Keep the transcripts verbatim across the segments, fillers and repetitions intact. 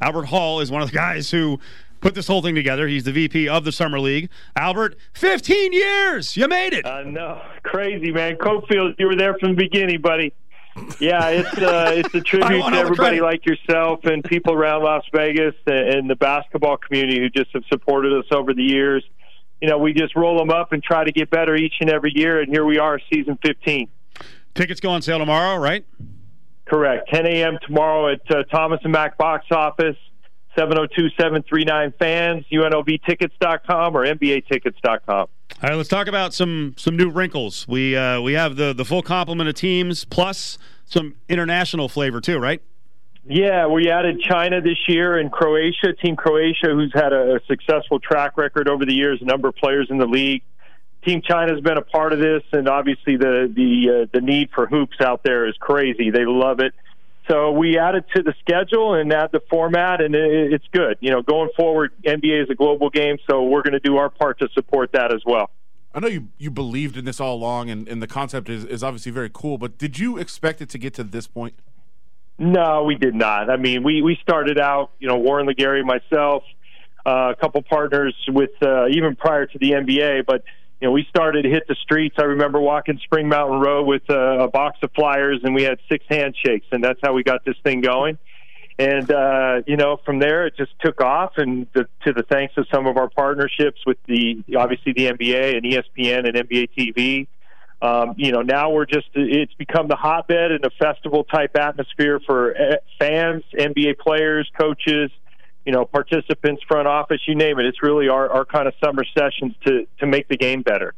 Albert Hall is one of the guys who put this whole thing together. He's the V P of the Summer League. Albert, fifteen years! You made it! I uh, know. Crazy, man. Cofield, you were there from the beginning, buddy. Yeah, it's uh, it's a tribute to everybody like yourself and people around Las Vegas and the basketball community who just have supported us over the years. You know, we just roll them up and try to get better each and every year, and here we are, season fifteen. Tickets go on sale tomorrow, right? Correct. ten a.m. tomorrow at uh, Thomas and Mack box office, seven oh two, seven three nine, fans, U N L V tickets dot com or N B A tickets dot com. All right, let's talk about some some new wrinkles. We uh, we have the, the full complement of teams, plus some international flavor too, right? Yeah, we added China this year and Croatia, Team Croatia, who's had a, a successful track record over the years, a number of players in the league. Team China's been a part of this, and obviously the the uh, the need for hoops out there is crazy. They love it. So we added to the schedule and add the format, and it, it's good. You know, going forward, N B A is a global game, so we're going to do our part to support that as well. I know you, you believed in this all along, and, and the concept is, is obviously very cool, but did you expect it to get to this point? No, we did not. I mean, we, we started out, you know, Warren Legary, myself, uh, a couple partners with uh, even prior to the N B A, but you know, we started to hit the streets. I remember walking Spring Mountain Road with a, a box of flyers, and we had six handshakes, and that's how we got this thing going. And, uh, you know, from there it just took off, and the, to the thanks of some of our partnerships with the, obviously the N B A and E S P N and N B A T V, um, you know, now we're just, it's become the hotbed and a festival-type atmosphere for fans, N B A players, coaches, you know, participants, front office, you name it. It's really our, our kind of summer sessions to, to make the game better.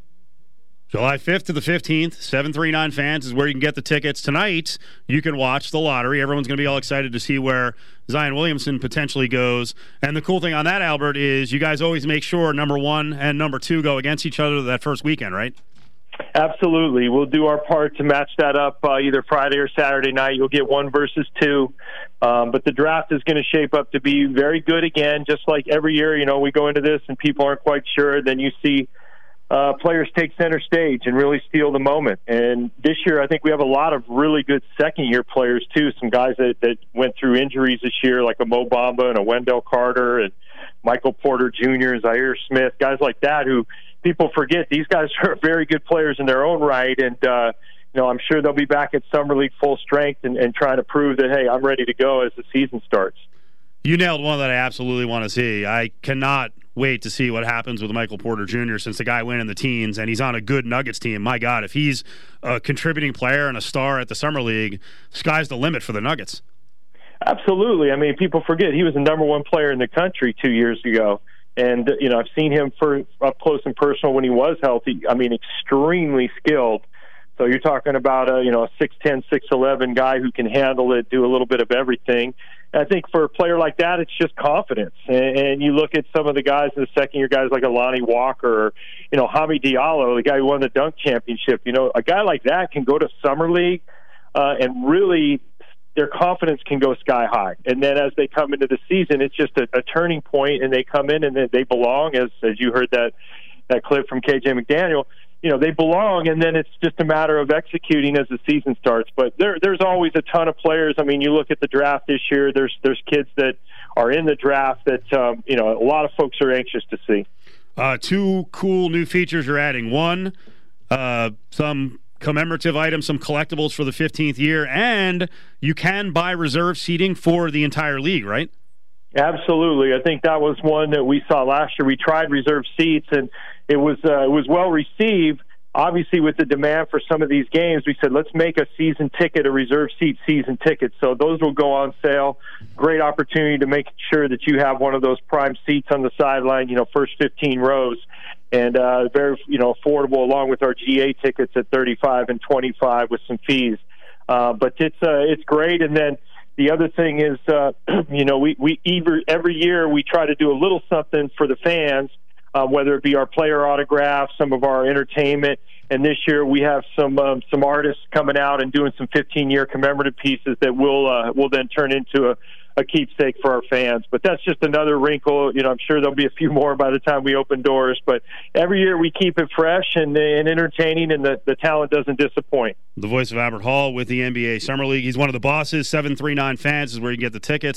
July fifth to the fifteenth, seven three nine fans is where you can get the tickets. Tonight, you can watch the lottery. Everyone's going to be all excited to see where Zion Williamson potentially goes. And the cool thing on that, Albert, is you guys always make sure number one and number two go against each other that first weekend, right? Absolutely. We'll do our part to match that up uh, either Friday or Saturday night. You'll get one versus two. Um, but the draft is going to shape up to be very good again, just like every year. You know, we go into this and people aren't quite sure. Then you see uh, players take center stage and really steal the moment. And this year, I think we have a lot of really good second-year players, too. Some guys that, that went through injuries this year, like a Mo Bamba and a Wendell Carter and Michael Porter Junior, Zaire Smith, guys like that who people forget. These guys are very good players in their own right, and uh, you know, I'm sure they'll be back at Summer League full strength and, and trying to prove that, hey, I'm ready to go as the season starts. You nailed one that I absolutely want to see. I cannot wait to see what happens with Michael Porter Junior since the guy went in the teens, and he's on a good Nuggets team. My God, if he's a contributing player and a star at the Summer League, sky's the limit for the Nuggets. Absolutely. I mean, people forget he was the number one player in the country two years ago. And, you know, I've seen him for up close and personal when he was healthy. I mean, extremely skilled. So you're talking about a, you know, a six ten, six eleven guy who can handle it, do a little bit of everything. And I think for a player like that, it's just confidence. And, and you look at some of the guys in the second year, guys like Alani Walker, or, you know, Hami Diallo, the guy who won the dunk championship. You know, a guy like that can go to Summer League uh, and really their confidence can go sky high. And then as they come into the season, it's just a, a turning point, and they come in and they, they belong, as as you heard that, that clip from K J McDaniel. You know, they belong, and then it's just a matter of executing as the season starts. But there, there's always a ton of players. I mean, you look at the draft this year, there's there's kids that are in the draft that, um, you know, a lot of folks are anxious to see. Uh, two cool new features you're adding. One, uh, some commemorative items, some collectibles for the fifteenth year, and you can buy reserve seating for the entire league, right? Absolutely. I think that was one that we saw last year. We tried reserve seats, and it was uh, it was well received. Obviously, with the demand for some of these games, we said, let's make a season ticket, a reserve seat season ticket. So those will go on sale. Great opportunity to make sure that you have one of those prime seats on the sideline, you know, first fifteen rows. And uh, very, you know, affordable, along with our G A tickets at thirty-five and twenty-five with some fees. Uh, but it's uh, it's great. And then the other thing is, uh, you know, we we every, every year we try to do a little something for the fans, uh, whether it be our player autographs, some of our entertainment. And this year we have some um, some artists coming out and doing some fifteen-year commemorative pieces that will uh, will then turn into a, a keepsake for our fans. But that's just another wrinkle. You know, I'm sure there'll be a few more by the time we open doors. But every year we keep it fresh and, and entertaining, and the, the talent doesn't disappoint. The voice of Albert Hall with the N B A Summer League. He's one of the bosses. seven three nine fans is where you can get the tickets.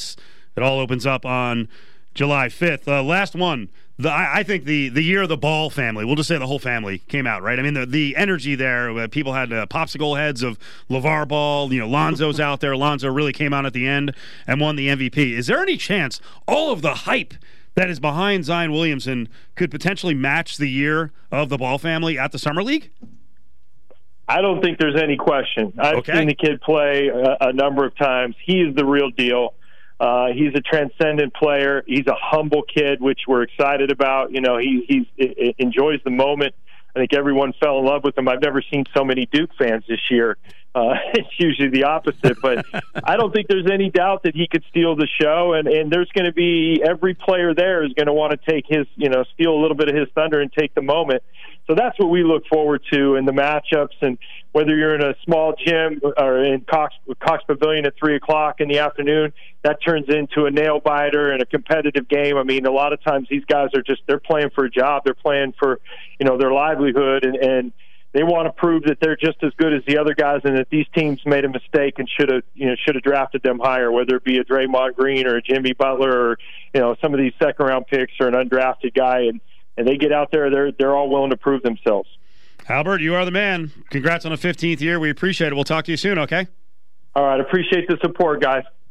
It all opens up on July fifth. Uh, last one. The, I, I think the the year of the Ball family, we'll just say the whole family came out, right? I mean, the, the energy there, uh, people had uh, popsicle heads of LeVar Ball, you know, Lonzo's out there. Lonzo really came out at the end and won the M V P. Is there any chance all of the hype that is behind Zion Williamson could potentially match the year of the Ball family at the Summer League? I don't think there's any question. I've okay. seen the kid play a, a number of times. He is the real deal. Uh, he's a transcendent player. He's a humble kid, which we're excited about. You know, he he's, he enjoys the moment. I think everyone fell in love with him. I've never seen so many Duke fans this year. Uh, it's usually the opposite, but I don't think there's any doubt that he could steal the show. And, and there's going to be every player there is going to want to take his, you know, steal a little bit of his thunder and take the moment. So that's what we look forward to in the matchups. And whether you're in a small gym or in Cox, Cox Pavilion at three o'clock in the afternoon, that turns into a nail biter and a competitive game. I mean, a lot of times these guys are just, they're playing for a job. They're playing for, you know, their livelihood, and, and they want to prove that they're just as good as the other guys, and that these teams made a mistake and should have, you know, should have drafted them higher, whether it be a Draymond Green or a Jimmy Butler or, you know, some of these second round picks or an undrafted guy. And, and they get out there, they're, they're all willing to prove themselves. Albert, you are the man. Congrats on the fifteenth year. We appreciate it. We'll talk to you soon, okay? All right. Appreciate the support, guys.